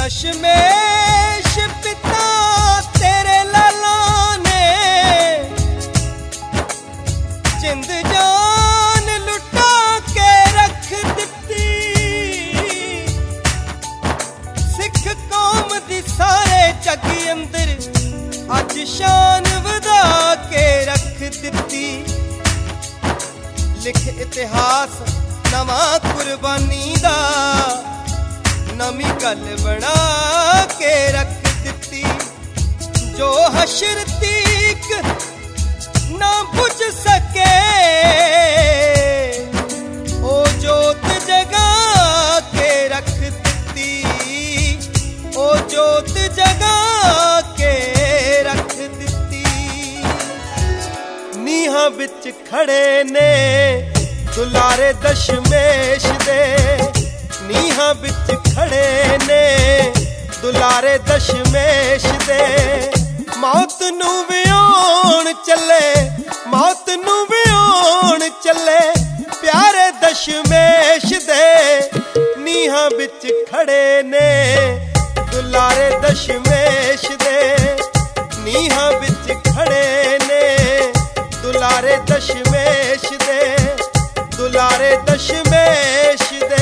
दशमेश पिता तेरे लाला ने जिंद जान लुटा के रख दिती। सिख कौम दी सारे जग अंदर अज शान वधा के रख दिती। लिख इतिहास नवा कुर्बानी दा, नवी गल बना के रख दिती। जो हशर तीक ना बुझ सके ओ जोत जगा के रख दिती। ओ जोत जगा के रख दिती। नीहां विच खड़े ने दुलारे दशमेश दे, नीहां विच खड़े ने दुलारे दशमेश दे। मौत नूं विआउण चले, मौत नूं विआउण चले प्यारे दशमेश दे। नीहां विच खड़े ने दुलारे दशमेश दे, नीहां विच खड़े ने दुलारे दशमेश दे, दुलारे दशमेश दे।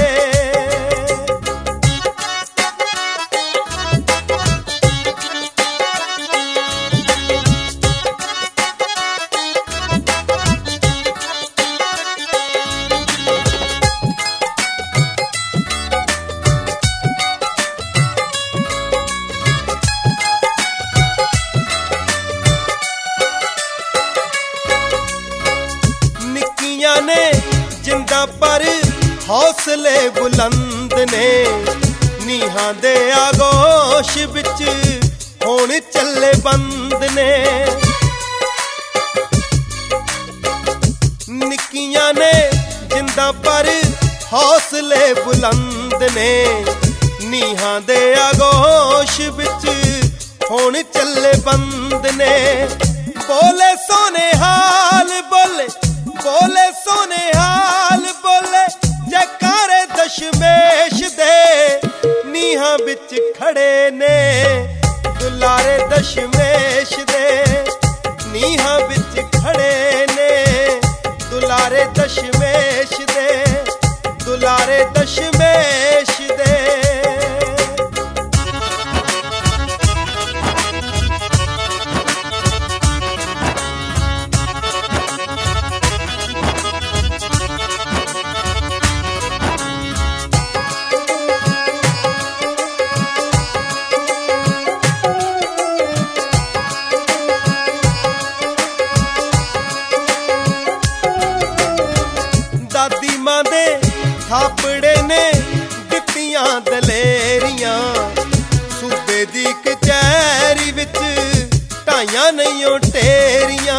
निक्कियां ने जिंदा पर हौसले बुलंद ने, नीहां दे आगोश विच होण चले बंद ने। निक्कियां ने जिंदा पर हौसले बुलंद ने, नीहां दे आगोश विच होण चले बंद ने। बोले सोने हाल बोले, बोले सोने हाल बोले जयकारे दशमेश दे। नीहां विच खड़े ने दुलारे दशमेश दे, नीहां विच खड़े ने दुलारे दशमेश दे, दुलारे दशमेश दे। दादी मां दे थापड़े ने दित्तियां दलेरियां, सूबे दी कचैरी विच ढाइयां नहीं ओ टेरियां।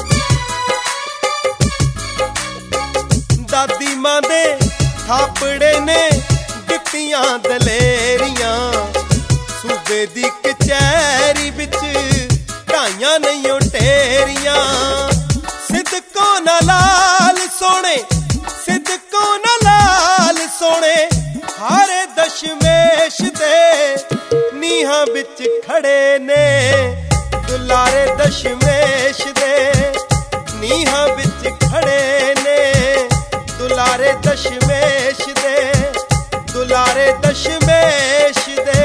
दादी मां दे थापड़े ने दित्तियां दलेरियां, सूबे दी कचैरी विच ढाइयां नहीं ओ टेरियां। सिद्दको ना लाल सोने, सिद्दको ना लाल सोने हारे दशमेश दे। नीहां विच खड़े ने दुलारे दशमेश दे, नीहां विच खड़े ने दुलारे दशमेश दे, दुलारे दशमेश दे।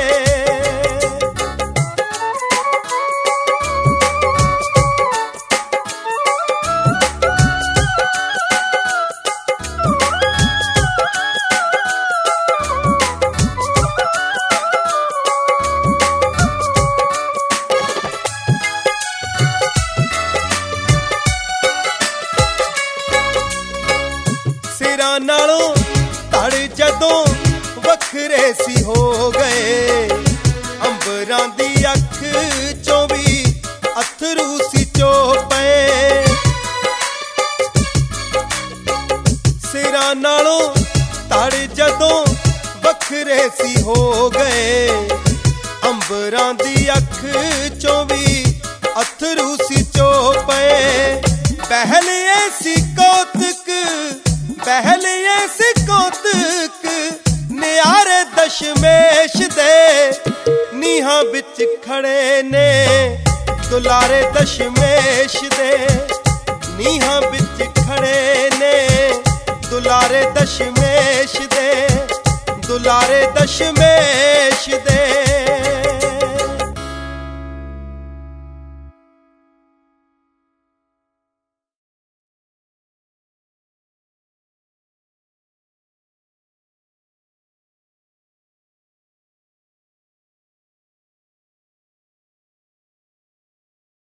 सिरां नालों धड़ जदों वखरे सी हो गए, अंबरां दी अख चों भी अथरू सी चो पए। सिरां नालों धड़ जदों वखरे सी हो गए, अंबरां दी अख चों भी अथरू सी चो पए। पहले ऐसी कौतुक, पहले ऐसी कौतुक न्यारे दशमेश दे। ਨੀਹਾਂ ਵਿੱਚ ਖੜੇ ਨੇ ਦੁਲਾਰੇ ਦਸ਼ਮੇਸ਼ ਦੇ, ਨੀਹਾਂ ਵਿੱਚ ਖੜੇ ਨੇ ਦੁਲਾਰੇ ਦਸ਼ਮੇਸ਼ ਦੇ, ਦੁਲਾਰੇ ਦਸ਼ਮੇਸ਼ ਦੇ।